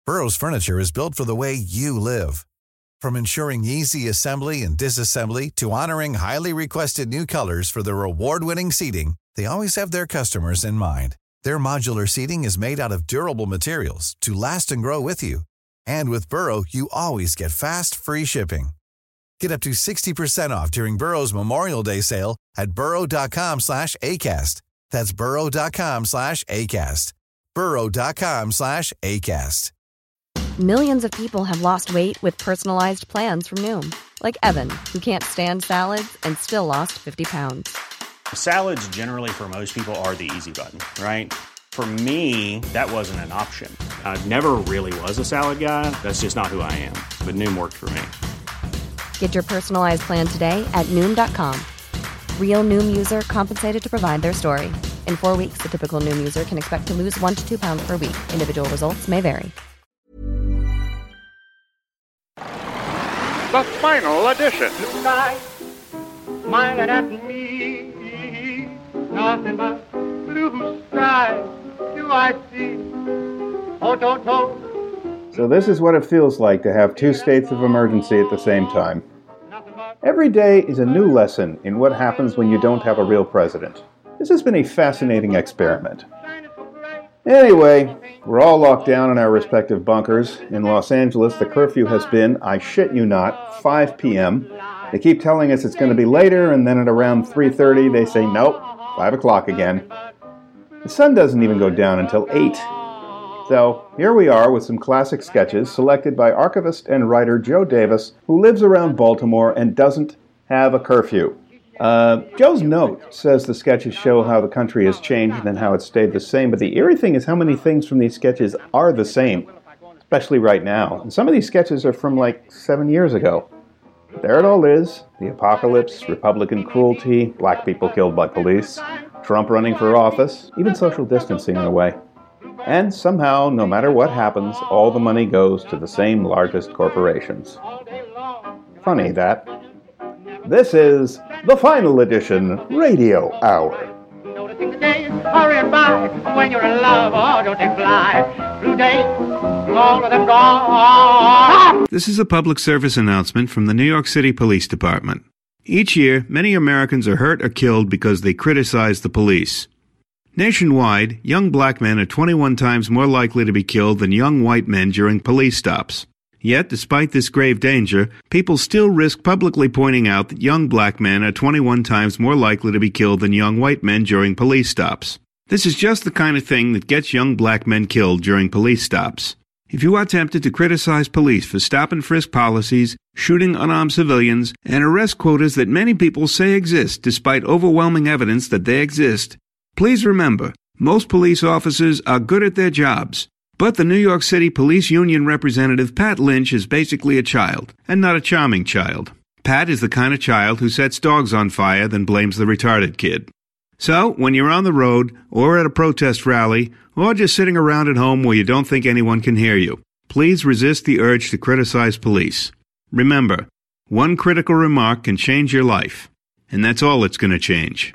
Burrow's furniture is built for the way you live. From ensuring easy assembly and disassembly to honoring highly requested new colors for their award-winning seating, they always have their customers in mind. Their modular seating is made out of durable materials to last and grow with you. And with Burrow, you always get fast, free shipping. Get up to 60% off during Burrow's Memorial Day sale at burrow.com/ACAST. That's burrow.com/ACAST. burrow.com/ACAST. Millions of people have lost weight with personalized plans from Noom. Like Evan, who can't stand salads and still lost 50 pounds. Salads generally for most people are the easy button, right? For me, that wasn't an option. I never really was a salad guy. That's just not who I am. But Noom worked for me. Get your personalized plan today at Noom.com. Real Noom user compensated to provide their story. In 4 weeks, the typical Noom user can expect to lose 1 to 2 pounds per week. Individual results may vary. The final edition. Tonight, smiling at me, nothing but blue skies do I see. Oh, don't. So this is what it feels like to have two states of emergency at the same time. Every day is a new lesson in what happens when you don't have a real president. This has been a fascinating experiment. Anyway, we're all locked down in our respective bunkers. In Los Angeles, the curfew has been, I shit you not, 5 p.m. They keep telling us it's going to be later, and then at around 3:30 they say, nope, 5 o'clock again. The sun doesn't even go down until 8. So, here we are with some classic sketches selected by archivist and writer Joe Davis, who lives around Baltimore and doesn't have a curfew. Joe's note says the sketches show how the country has changed and how it's stayed the same, but the eerie thing is how many things from these sketches are the same, especially right now. And some of these sketches are from like 7 years ago. But there it all is: the apocalypse, Republican cruelty, black people killed by police, Trump running for office, even social distancing in a way. And somehow, no matter what happens, all the money goes to the same largest corporations. Funny that. This is the Final Edition Radio Hour. Noticing the days hurrying by, when you're in love, oh, don't they fly? Blue days, all of them gone. This is a public service announcement from the New York City Police Department. Each year, many Americans are hurt or killed because they criticize the police. Nationwide, young black men are 21 times more likely to be killed than young white men during police stops. Yet, despite this grave danger, people still risk publicly pointing out that young black men are 21 times more likely to be killed than young white men during police stops. This is just the kind of thing that gets young black men killed during police stops. If you are tempted to criticize police for stop-and-frisk policies, shooting unarmed civilians, and arrest quotas that many people say exist despite overwhelming evidence that they exist, please remember, most police officers are good at their jobs. But the New York City Police Union representative Pat Lynch is basically a child, and not a charming child. Pat is the kind of child who sets dogs on fire then blames the retarded kid. So, when you're on the road, or at a protest rally, or just sitting around at home where you don't think anyone can hear you, please resist the urge to criticize police. Remember, one critical remark can change your life, and that's all it's going to change.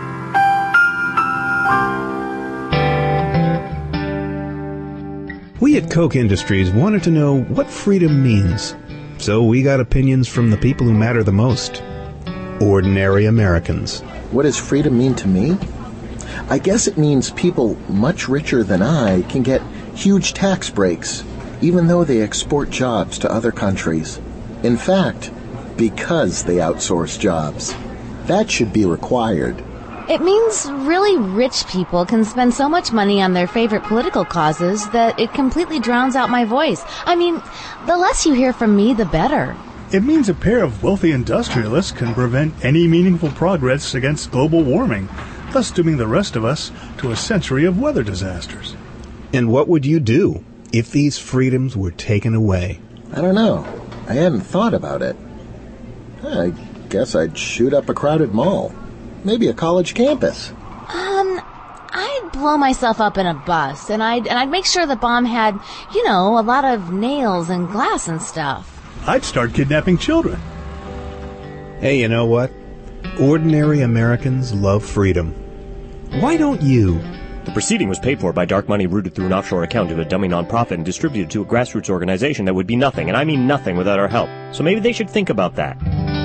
We at Koch Industries wanted to know what freedom means. So we got opinions from the people who matter the most. Ordinary Americans. What does freedom mean to me? I guess it means people much richer than I can get huge tax breaks, even though they export jobs to other countries. In fact, because they outsource jobs. That should be required. It means really rich people can spend so much money on their favorite political causes that it completely drowns out my voice. I mean, the less you hear from me, the better. It means a pair of wealthy industrialists can prevent any meaningful progress against global warming, thus dooming the rest of us to a century of weather disasters. And what would you do if these freedoms were taken away? I don't know. I hadn't thought about it. I guess I'd shoot up a crowded mall. Maybe a college campus. I'd blow myself up in a bus, and I'd make sure the bomb had, a lot of nails and glass and stuff. I'd start kidnapping children. Hey, you know what? Ordinary Americans love freedom. Why don't you The proceeding was paid for by dark money routed through an offshore account to a dummy nonprofit and distributed to a grassroots organization that would be nothing, and I mean nothing, without our help. So maybe they should think about that.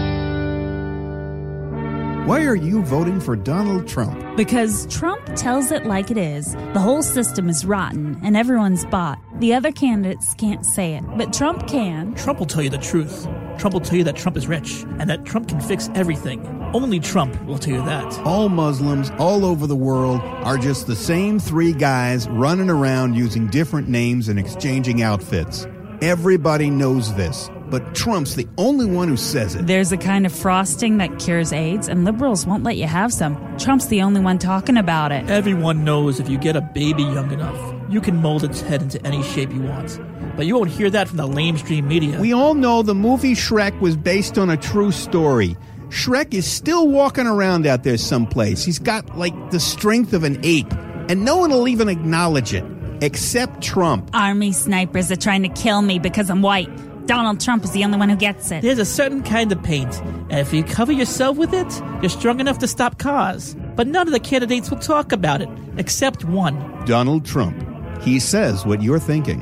Why are you voting for Donald Trump? Because Trump tells it like it is. The whole system is rotten, and everyone's bought. The other candidates can't say it, but Trump can. Trump will tell you the truth. Trump will tell you that Trump is rich, and that Trump can fix everything. Only Trump will tell you that. All Muslims all over the world are just the same three guys running around using different names and exchanging outfits. Everybody knows this, but Trump's the only one who says it. There's a kind of frosting that cures AIDS, and liberals won't let you have some. Trump's the only one talking about it. Everyone knows if you get a baby young enough, you can mold its head into any shape you want. But you won't hear that from the lamestream media. We all know the movie Shrek was based on a true story. Shrek is still walking around out there someplace. He's got, like, the strength of an ape, and no one will even acknowledge it, except Trump. Army snipers are trying to kill me because I'm white. Donald Trump is the only one who gets it. There's a certain kind of paint, and if you cover yourself with it, you're strong enough to stop cars. But none of the candidates will talk about it, except one. Donald Trump. He says what you're thinking.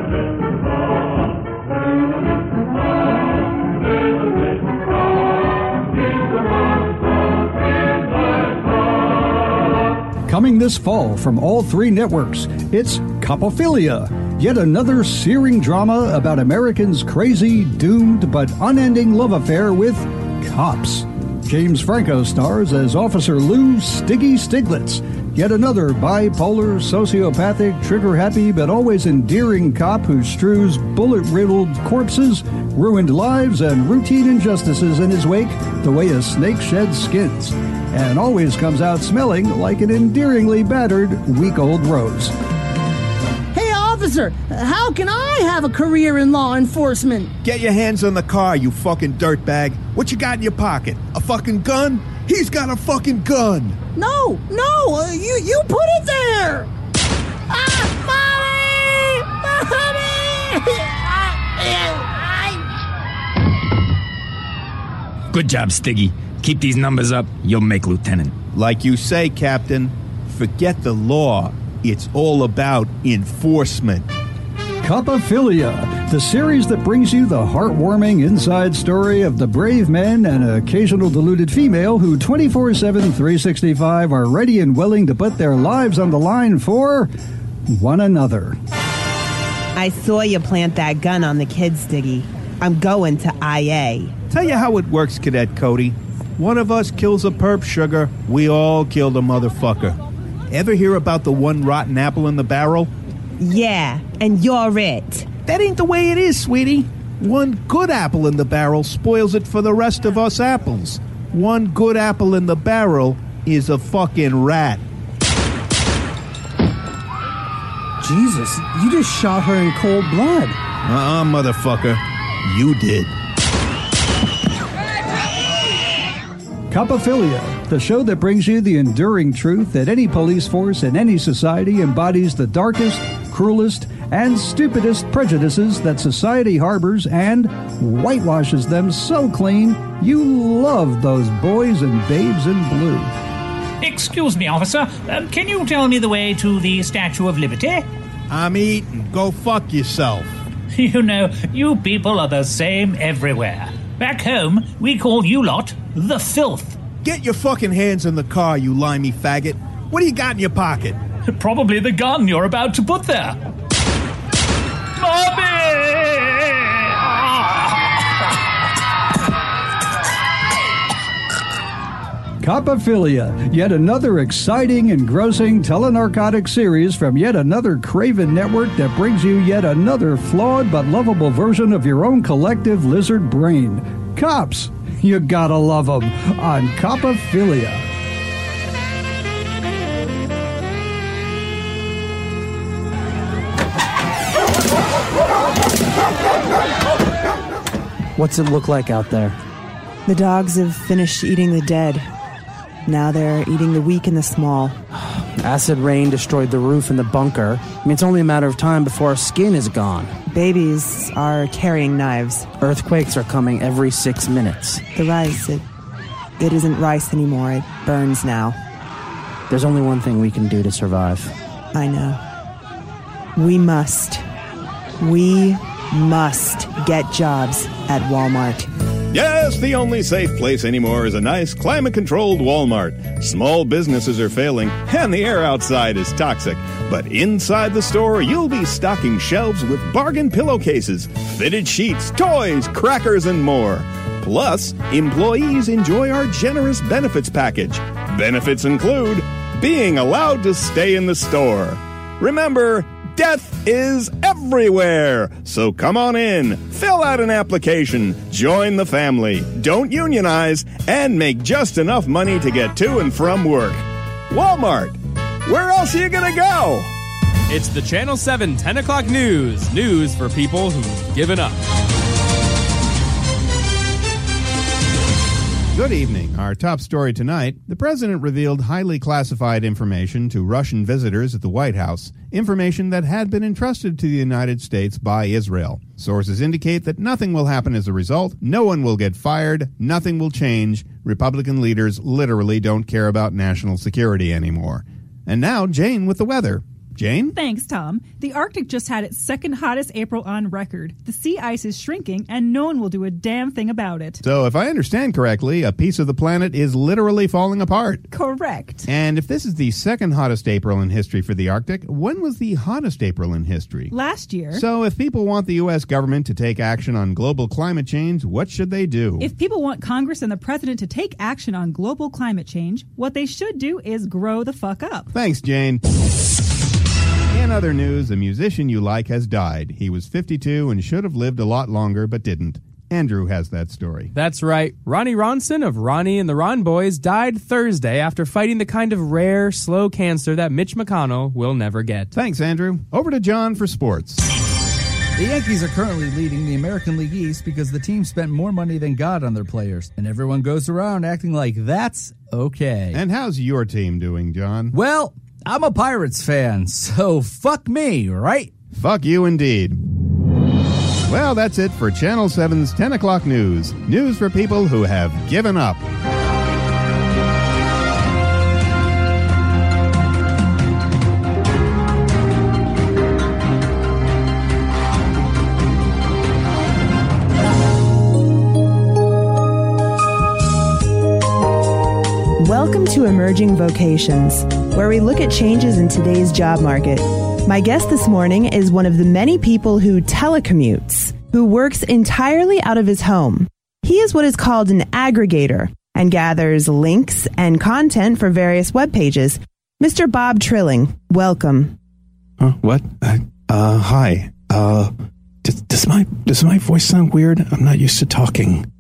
Coming this fall from all three networks, it's Copophilia, yet another searing drama about Americans' crazy, doomed, but unending love affair with cops. James Franco stars as Officer Lou Stiggy Stiglitz, yet another bipolar, sociopathic, trigger-happy, but always endearing cop who strews bullet-riddled corpses, ruined lives, and routine injustices in his wake the way a snake sheds skins, and always comes out smelling like an endearingly battered, week-old rose. Hey, officer, how can I have a career in law enforcement? Get your hands on the car, you fucking dirtbag. What you got in your pocket? A fucking gun? He's got a fucking gun. No, you put it there. Mommy! Good job, Stiggy. Keep these numbers up, you'll make lieutenant. Like you say, Captain, forget the law. It's all about enforcement. Copophilia, the series that brings you the heartwarming inside story of the brave men and occasional deluded female who 24/7, 365 are ready and willing to put their lives on the line for one another. I saw you plant that gun on the kids, Stiggy. I'm going to IA. Tell you how it works, Cadet Cody. One of us kills a perp sugar, we all kill the motherfucker. Ever hear about the one rotten apple in the barrel? Yeah, and you're it. That ain't the way it is, sweetie. One good apple in the barrel spoils it for the rest of us apples. One good apple in the barrel is a fucking rat. Jesus, you just shot her in cold blood. Motherfucker. You did. Copophilia, the show that brings you the enduring truth that any police force in any society embodies the darkest, cruelest, and stupidest prejudices that society harbors and whitewashes them so clean you love those boys and babes in blue. Excuse me, officer. Can you tell me the way to the Statue of Liberty? I'm eating. Go fuck yourself. You know, you people are the same everywhere. Back home, we call you lot the filth. Get your fucking hands in the car, you limey faggot. What do you got in your pocket? Probably the gun you're about to put there. Mommy! Copophilia, yet another exciting, engrossing telenarcotic series from yet another craven network that brings you yet another flawed but lovable version of your own collective lizard brain. Cops, you gotta love them on Copophilia. What's it look like out there? The dogs have finished eating the dead. Now they're eating the weak and the small. Acid rain destroyed the roof and the bunker. I mean, it's only a matter of time before our skin is gone. Babies are carrying knives. Earthquakes are coming every 6 minutes. The rice, it isn't rice anymore. It burns now. There's only one thing we can do to survive. I know. We must get jobs at Walmart. Yes, the only safe place anymore is a nice, climate-controlled Walmart. Small businesses are failing, and the air outside is toxic. But inside the store, you'll be stocking shelves with bargain pillowcases, fitted sheets, toys, crackers, and more. Plus, employees enjoy our generous benefits package. Benefits include being allowed to stay in the store. Remember, death is everywhere. So come on in, fill out an application, join the family, don't unionize, and make just enough money to get to and from work. Walmart. Where else are you going to go? It's the Channel 7 10 o'clock news. News for people who've given up. Good evening. Our top story tonight, the president revealed highly classified information to Russian visitors at the White House, information that had been entrusted to the United States by Israel. Sources indicate that nothing will happen as a result, no one will get fired, nothing will change. Republican leaders literally don't care about national security anymore. And now, Jane with the weather. Jane? Thanks, Tom. The Arctic just had its second hottest April on record. The sea ice is shrinking, and no one will do a damn thing about it. So, if I understand correctly, a piece of the planet is literally falling apart. Correct. And if this is the second hottest April in history for the Arctic, when was the hottest April in history? Last year. So, if people want the U.S. government to take action on global climate change, what should they do? If people want Congress and the president to take action on global climate change, what they should do is grow the fuck up. Thanks, Jane. In other news, a musician you like has died. He was 52 and should have lived a lot longer, but didn't. Andrew has that story. That's right. Ronnie Ronson of Ronnie and the Ron Boys died Thursday after fighting the kind of rare, slow cancer that Mitch McConnell will never get. Thanks, Andrew. Over to John for sports. The Yankees are currently leading the American League East because the team spent more money than God on their players, and everyone goes around acting like that's okay. And how's your team doing, John? Well, I'm a Pirates fan, so fuck me, right? Fuck you indeed. Well, that's it for Channel 7's 10 o'clock news. News for people who have given up. Welcome to Emerging Vocations, where we look at changes in today's job market. My guest this morning is one of the many people who telecommutes, who works entirely out of his home. He is what is called an aggregator and gathers links and content for various web pages. Mr. Bob Trilling, welcome. What? Hi. Does my voice sound weird? I'm not used to talking.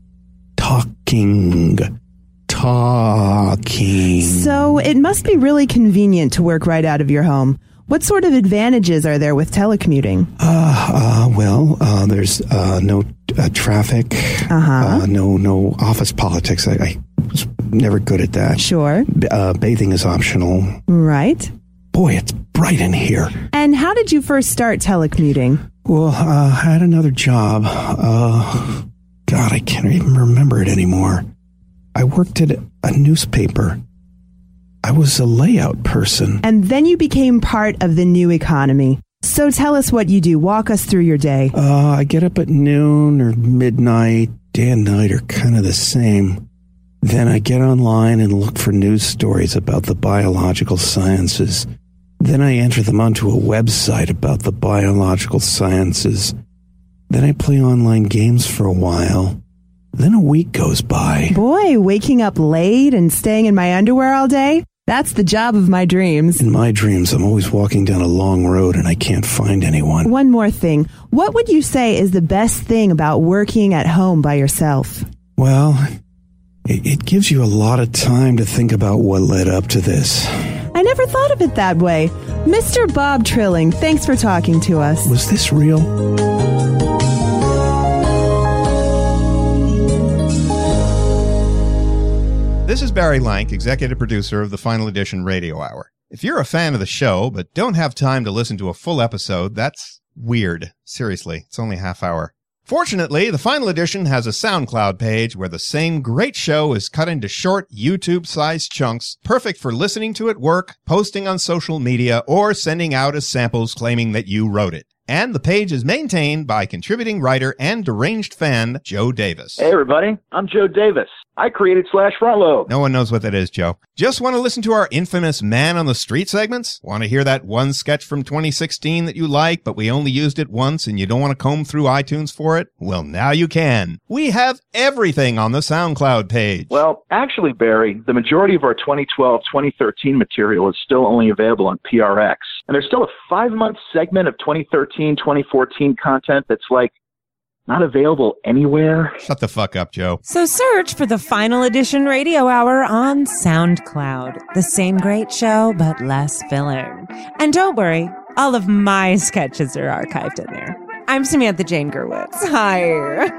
So it must be really convenient to work right out of your home. What sort of advantages are there with telecommuting? There's no traffic. No office politics. I was never good at that. Sure. Bathing is optional. Right. Boy, it's bright in here. And how did you first start telecommuting? Well, I had another job. God, I can't even remember it anymore. I worked at a newspaper. I was a layout person. And then you became part of the new economy. So tell us what you do. Walk us through your day. I get up at noon or midnight. Day and night are kind of the same. Then I get online and look for news stories about the biological sciences. Then I enter them onto a website about the biological sciences. Then I play online games for a while. Then a week goes by. Boy, waking up late and staying in my underwear all day? That's the job of my dreams. In my dreams, I'm always walking down a long road and I can't find anyone. One more thing. What would you say is the best thing about working at home by yourself? Well, it gives you a lot of time to think about what led up to this. I never thought of it that way. Mr. Bob Trilling, thanks for talking to us. Was this real? This is Barry Lank, executive producer of the Final Edition Radio Hour. If you're a fan of the show but don't have time to listen to a full episode, that's weird. Seriously, it's only a half hour. Fortunately, the final edition has a SoundCloud page where the same great show is cut into short YouTube-sized chunks, perfect for listening to at work, posting on social media, or sending out as samples claiming that you wrote it. And the page is maintained by contributing writer and deranged fan Joe Davis. Hey everybody, I'm Joe Davis. I created Slash Front Lobe. No one knows what that is, Joe. Just want to listen to our infamous Man on the Street segments? Want to hear that one sketch from 2016 that you like, but we only used it once and you don't want to comb through iTunes for it? Well, now you can. We have everything on the SoundCloud page. Well, actually, Barry, the majority of our 2012-2013 material is still only available on PRX. And there's still a 5-month segment of 2013-2014 content that's not available anywhere. Shut the fuck up, Joe. So search for the Final Edition Radio Hour on SoundCloud. The same great show, but less filler. And don't worry, all of my sketches are archived in there. I'm Samantha Jane Gerwitz. Hi.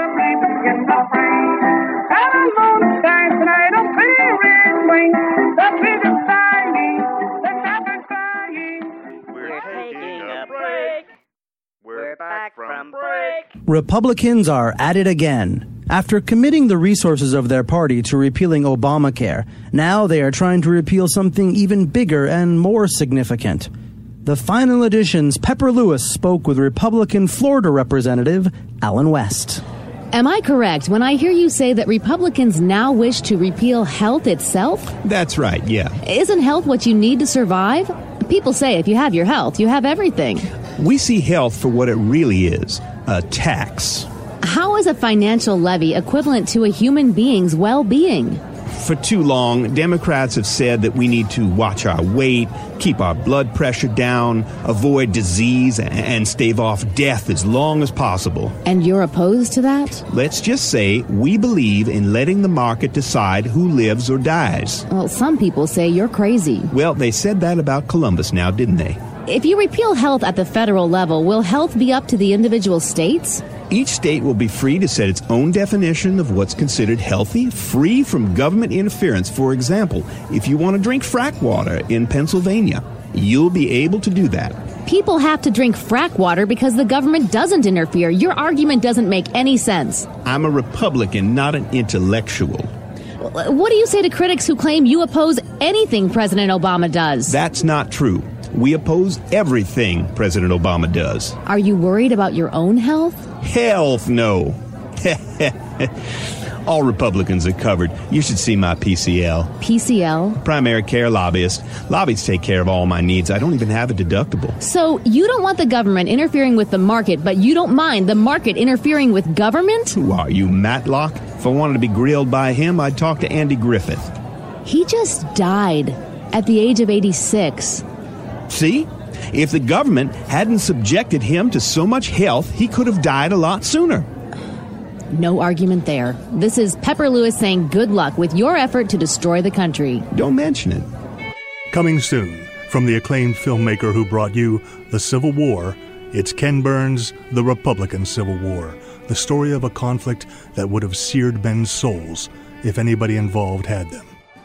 We're back from break. Republicans are at it again. After committing the resources of their party to repealing Obamacare, now they are trying to repeal something even bigger and more significant. The Final Edition's Pepper Lewis spoke with Republican Florida Representative Allen West. Am I correct when I hear you say that Republicans now wish to repeal health itself? That's right, yeah. Isn't health what you need to survive? People say if you have your health, you have everything. We see health for what it really is, a tax. How is a financial levy equivalent to a human being's well-being? For too long, Democrats have said that we need to watch our weight, keep our blood pressure down, avoid disease, and stave off death as long as possible. And you're opposed to that? Let's just say we believe in letting the market decide who lives or dies. Well, some people say you're crazy. Well, they said that about Columbus now, didn't they? If you repeal health at the federal level, will health be up to the individual states? Each state will be free to set its own definition of what's considered healthy, free from government interference. For example, if you want to drink frack water in Pennsylvania, you'll be able to do that. People have to drink frack water because the government doesn't interfere. Your argument doesn't make any sense. I'm a Republican, not an intellectual. What do you say to critics who claim you oppose anything President Obama does? That's not true. We oppose everything President Obama does. Are you worried about your own health? Health, no. All Republicans are covered. You should see my PCL. PCL? Primary care lobbyist. Lobbies take care of all my needs. I don't even have a deductible. So you don't want the government interfering with the market, but you don't mind the market interfering with government? Who are you, Matlock? If I wanted to be grilled by him, I'd talk to Andy Griffith. He just died at the age of 86. See? If the government hadn't subjected him to so much health, he could have died a lot sooner. No argument there. This is Pepper Lewis saying good luck with your effort to destroy the country. Don't mention it. Coming soon, from the acclaimed filmmaker who brought you The Civil War, it's Ken Burns' The Republican Civil War, the story of a conflict that would have seared men's souls if anybody involved had them.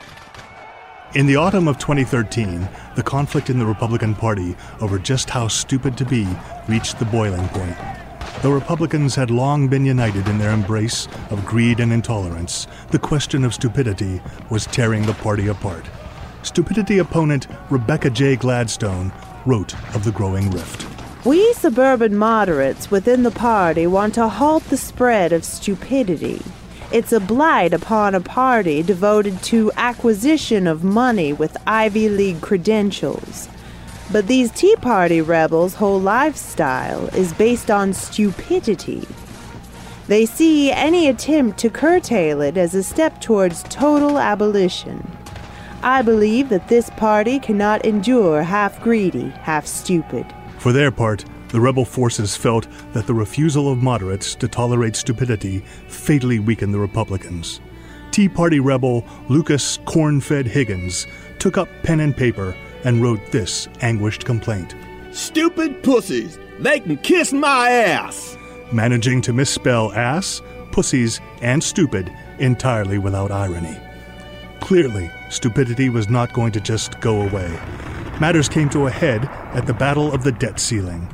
In the autumn of 2013, the conflict in the Republican Party over just how stupid to be reached the boiling point. The Republicans had long been united in their embrace of greed and intolerance. The question of stupidity was tearing the party apart. Stupidity opponent Rebecca J. Gladstone wrote of the growing rift. We suburban moderates within the party want to halt the spread of stupidity. It's a blight upon a party devoted to acquisition of money with Ivy League credentials. But these Tea Party rebels' whole lifestyle is based on stupidity. They see any attempt to curtail it as a step towards total abolition. I believe that this party cannot endure half greedy, half stupid. For their part, the rebel forces felt that the refusal of moderates to tolerate stupidity fatally weakened the Republicans. Tea Party rebel Lucas Corn-Fed Higgins took up pen and paper and wrote this anguished complaint. Stupid pussies, they can kiss my ass! Managing to misspell ass, pussies, and stupid entirely without irony. Clearly, stupidity was not going to just go away. Matters came to a head at the Battle of the Debt Ceiling.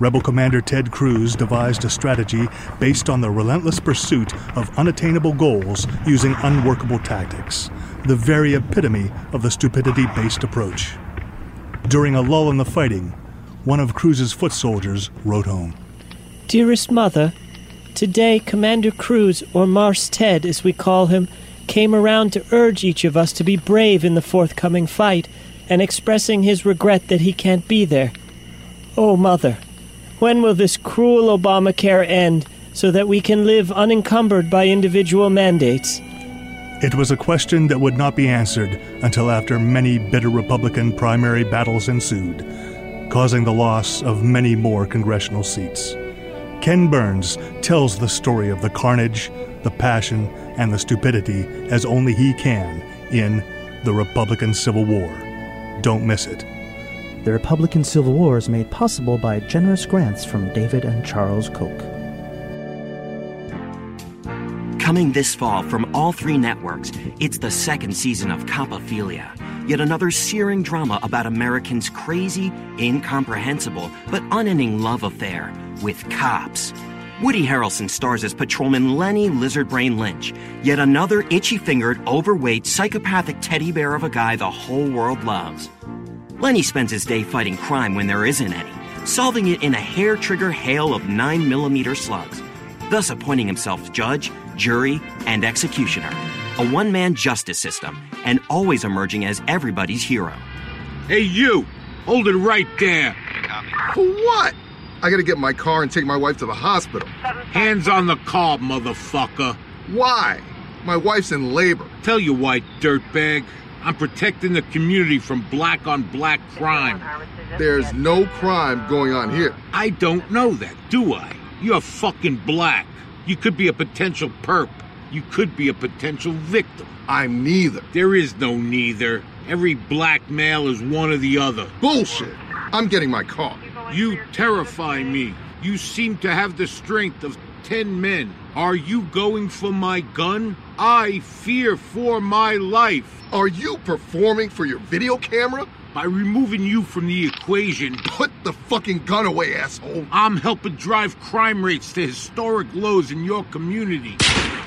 Rebel Commander Ted Cruz devised a strategy based on the relentless pursuit of unattainable goals using unworkable tactics, the very epitome of the stupidity-based approach. During a lull in the fighting, one of Cruz's foot soldiers wrote home. Dearest Mother, today Commander Cruz, or Mars Ted as we call him, came around to urge each of us to be brave in the forthcoming fight and expressing his regret that he can't be there. Oh, Mother, when will this cruel Obamacare end so that we can live unencumbered by individual mandates? It was a question that would not be answered until after many bitter Republican primary battles ensued, causing the loss of many more congressional seats. Ken Burns tells the story of the carnage, the passion, and the stupidity as only he can in The Republican Civil War. Don't miss it. The Republican Civil War is made possible by generous grants from David and Charles Koch. Coming this fall from all three networks, it's the second season of Copophilia, yet another searing drama about Americans' crazy, incomprehensible, but unending love affair with cops. Woody Harrelson stars as patrolman Lenny Lizardbrain Lynch, yet another itchy-fingered, overweight, psychopathic teddy bear of a guy the whole world loves. Lenny spends his day fighting crime when there isn't any, solving it in a hair-trigger hail of 9mm slugs, thus appointing himself judge, jury, and executioner. A one-man justice system, and always emerging as everybody's hero. Hey, you! Hold it right there! For what? I gotta get my car and take my wife to the hospital. Hands on the car, motherfucker. Why? My wife's in labor. Tell you why, dirtbag. I'm protecting the community from black-on-black crime. There's no crime going on here. I don't know that, do I? You're fucking black. You could be a potential perp. You could be a potential victim. I'm neither. There is no neither. Every black male is one or the other. Bullshit. I'm getting my car. You terrify me. You seem to have the strength of 10 men. Are you going for my gun? I fear for my life. Are you performing for your video camera? By removing you from the equation. Put the fucking gun away, asshole. I'm helping drive crime rates to historic lows in your community.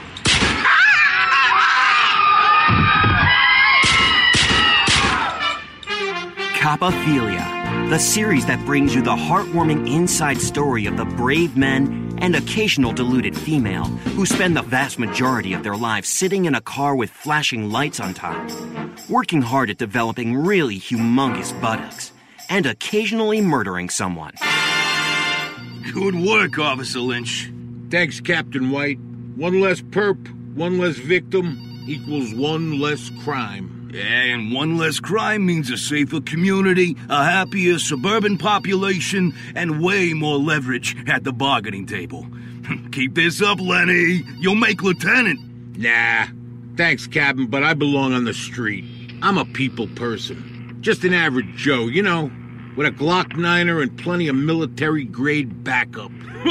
Copophilia, the series that brings you the heartwarming inside story of the brave men and occasional deluded female who spend the vast majority of their lives sitting in a car with flashing lights on top, working hard at developing really humongous buttocks, and occasionally murdering someone. Good work, Officer Lynch. Thanks, Captain White. One less perp, one less victim equals one less crime. And one less crime means a safer community, a happier suburban population, and way more leverage at the bargaining table. Keep this up, Lenny. You'll make lieutenant. Nah. Thanks, Captain, but I belong on the street. I'm a people person. Just an average Joe, you know, with a Glock 9er and plenty of military-grade backup.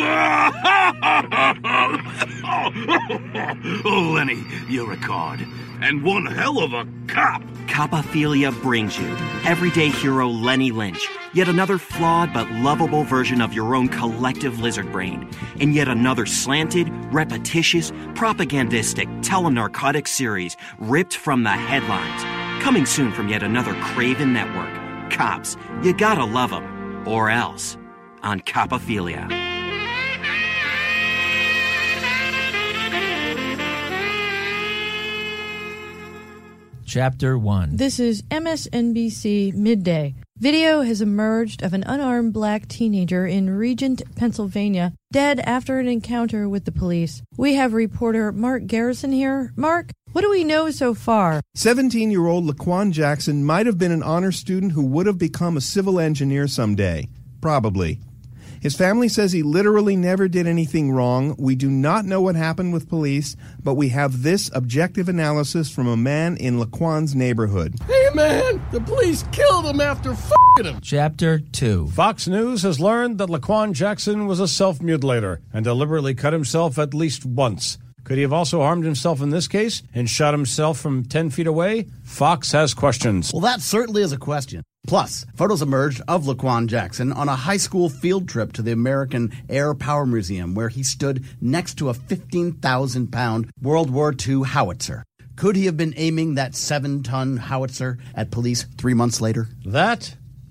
Oh, Lenny, you're a card. And one hell of a cop. Copophilia brings you everyday hero Lenny Lynch, yet another flawed but lovable version of your own collective lizard brain, and yet another slanted, repetitious, propagandistic telenarcotic series ripped from the headlines. Coming soon from yet another Craven network. Cops, you gotta love them, or else. On Copophilia. Chapter 1. This is MSNBC Midday. Video has emerged of an unarmed black teenager in Regent, Pennsylvania, dead after an encounter with the police. We have reporter Mark Garrison here. Mark, what do we know so far? 17-year-old Laquan Jackson might have been an honor student who would have become a civil engineer someday. Probably. His family says he literally never did anything wrong. We do not know what happened with police, but we have this objective analysis from a man in Laquan's neighborhood. Hey, man! The police killed him after f***ing him! Chapter 2. Fox News has learned that Laquan Jackson was a self-mutilator and deliberately cut himself at least once. Could he have also harmed himself in this case and shot himself from 10 feet away? Fox has questions. Well, that certainly is a question. Plus, photos emerged of Laquan Jackson on a high school field trip to the American Air Power Museum, where he stood next to a 15,000-pound World War II howitzer. Could he have been aiming that 7-ton howitzer at police 3 months later? That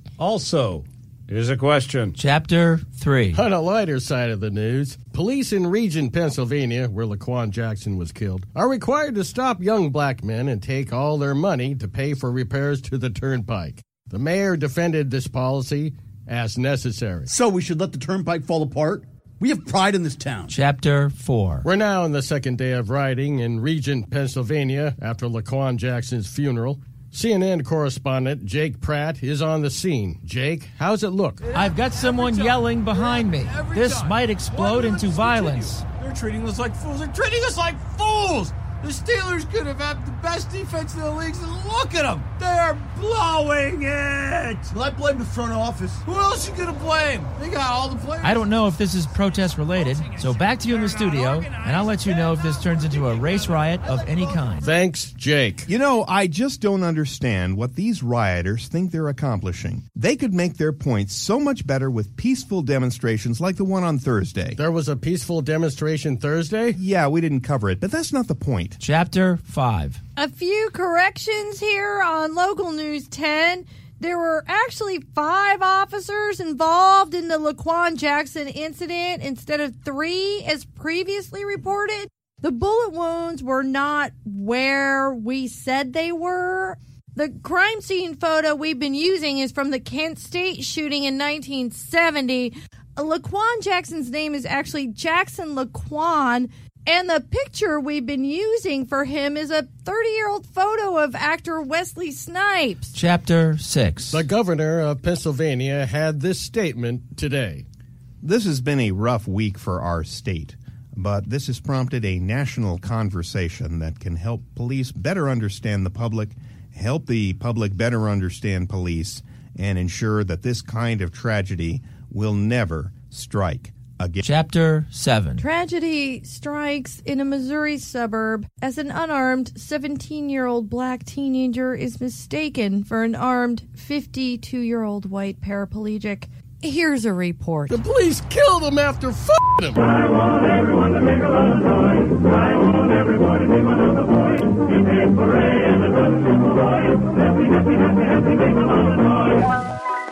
also is a question. Chapter 3. On a lighter side of the news, police in Regent, Pennsylvania, where Laquan Jackson was killed, are required to stop young black men and take all their money to pay for repairs to the turnpike. The mayor defended this policy as necessary. So we should let the turnpike fall apart? We have pride in this town. Chapter 4. We're now on the second day of rioting in Regent, Pennsylvania, after Laquan Jackson's funeral. CNN correspondent Jake Pratt is on the scene. Jake, how's it look? I've got someone yelling behind me. This might explode into violence. They're treating us like fools. They're treating us like fools. The Steelers could have had the best defense in the league, and look at them. They're blowing it. Well, I blame the front office. Who else you going to blame? They got all the players. I don't know if this is protest related, so back to you in the studio, and I'll let you know if this turns into a race riot of any kind. Thanks, Jake. You know, I just don't understand what these rioters think they're accomplishing. They could make their points so much better with peaceful demonstrations like the one on Thursday. There was a peaceful demonstration Thursday? Yeah, we didn't cover it, but that's not the point. Chapter 5. A few corrections here on Local News 10. There were actually 5 officers involved in the Laquan Jackson incident instead of 3 as previously reported. The bullet wounds were not where we said they were. The crime scene photo we've been using is from the Kent State shooting in 1970. Laquan Jackson's name is actually Jackson Laquan. And the picture we've been using for him is a 30-year-old photo of actor Wesley Snipes. Chapter 6. The governor of Pennsylvania had this statement today. This has been a rough week for our state, but this has prompted a national conversation that can help police better understand the public, help the public better understand police, and ensure that this kind of tragedy will never strike again. Chapter 7. Tragedy strikes in a Missouri suburb as an unarmed 17-year-old black teenager is mistaken for an armed 52-year-old white paraplegic. Here's a report. The police killed him after f***ing him. I want everyone to make a lot of noise. I want everyone to make another voice. Hip hip hooray and a good super boy. Happy, happy, happy, happy, make a lot of noise.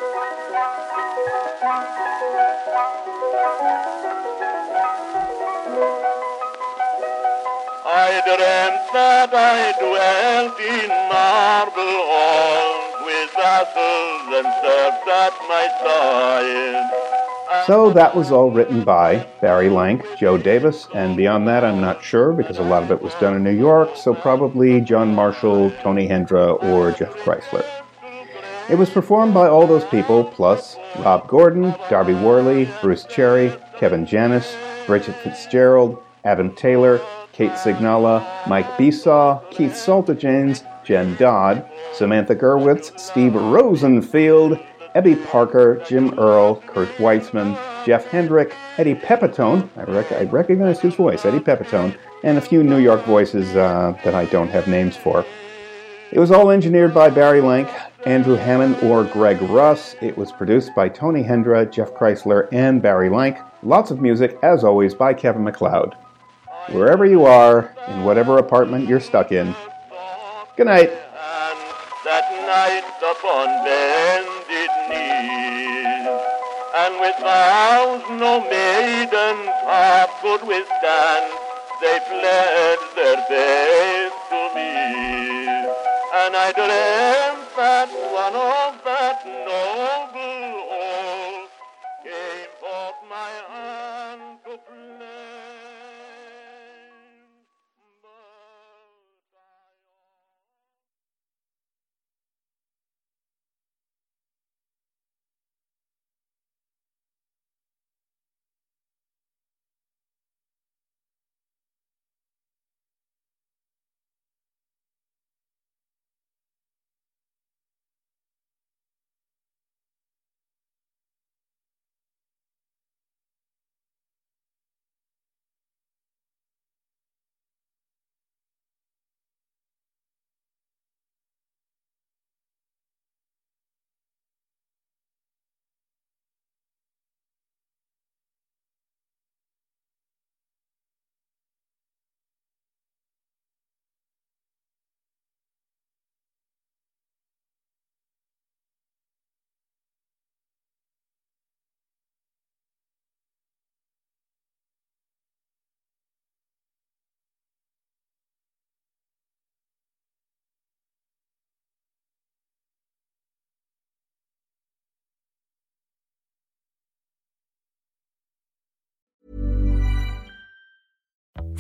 I dreamt that I dwelt in marble halls with vassals and serfs at my side. So that was all written by Barry Lank, Joe Davis, and beyond that I'm not sure because a lot of it was done in New York, so probably John Marshall, Tony Hendra, or Jeff Chrysler. It was performed by all those people, plus Rob Gordon, Darby Worley, Bruce Cherry, Kevin Janis, Bridget Fitzgerald, Adam Taylor, Kate Signala, Mike Besaw, Keith Saltajanes, Jen Dodd, Samantha Gerwitz, Steve Rosenfield, Ebby Parker, Jim Earl, Kurt Weitzman, Jeff Hendrick, Eddie Pepitone, I recognize his voice, Eddie Pepitone, and a few New York voices that I don't have names for. It was all engineered by Barry Lank, Andrew Hammond, or Greg Russ. It was produced by Tony Hendra, Jeff Chrysler, and Barry Lank. Lots of music, as always, by Kevin MacLeod. Wherever you are, in whatever apartment you're stuck in, good night. And that night upon bended knees, and with vows no maiden's heart could withstand, they fled their faith to me. And I dreamt that one of that noble oath came forth my hand to play.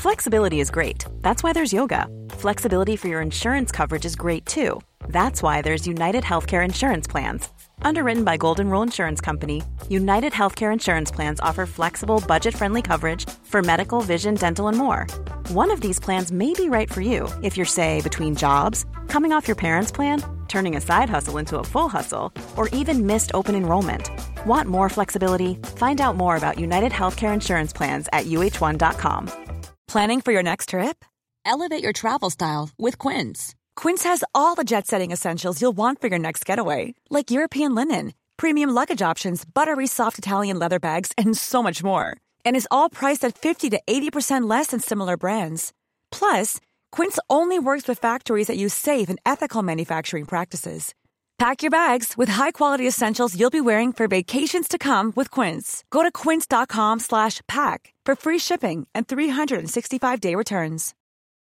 Flexibility is great. That's why there's yoga. Flexibility for your insurance coverage is great too. That's why there's United Healthcare Insurance Plans. Underwritten by Golden Rule Insurance Company, United Healthcare Insurance Plans offer flexible, budget-friendly coverage for medical, vision, dental, and more. One of these plans may be right for you if you're, say, between jobs, coming off your parents' plan, turning a side hustle into a full hustle, or even missed open enrollment. Want more flexibility? Find out more about United Healthcare Insurance Plans at uh1.com. Planning for your next trip? Elevate your travel style with Quince. Quince has all the jet-setting essentials you'll want for your next getaway, like European linen, premium luggage options, buttery soft Italian leather bags, and so much more. And is all priced at 50 to 80% less than similar brands. Plus, Quince only works with factories that use safe and ethical manufacturing practices. Pack your bags with high-quality essentials you'll be wearing for vacations to come with Quince. Go to quince.com/pack for free shipping and 365-day returns.